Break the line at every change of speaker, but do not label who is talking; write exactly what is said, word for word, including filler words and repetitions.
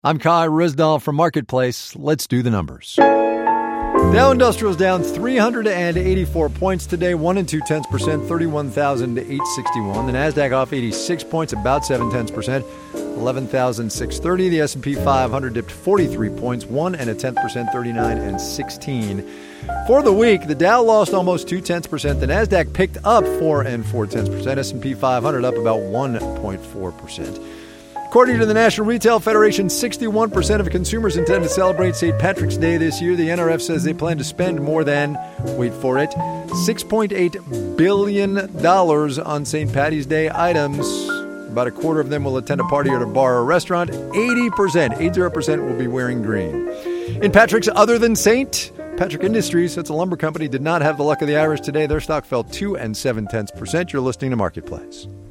I'm Kai Rizdal from Marketplace. Let's do the numbers. Dow Industrial's down three hundred eighty-four points today, one and two tenths percent, thirty-one thousand eight hundred sixty-one. The Nasdaq off eighty-six points, about seven tenths percent, eleven thousand six hundred thirty. The S and P five hundred dipped forty-three points, one and a tenth percent, thirty-nine and sixteen. For the week, the Dow lost almost two tenths percent. The Nasdaq picked up four and four tenths percent. S and P five hundred up about one point four percent. According to the National Retail Federation, sixty-one percent of consumers intend to celebrate Saint Patrick's Day this year. The N R F says they plan to spend more than, wait for it, six point eight billion dollars on Saint Patty's Day items. About a quarter of them will attend a party at a bar or restaurant. eighty percent, eighty percent will be wearing green. In Patrick's other than Saint, Patrick Industries, that's a lumber company, did not have the luck of the Irish today. Their stock fell two and seven tenths percent. You're listening to Marketplace.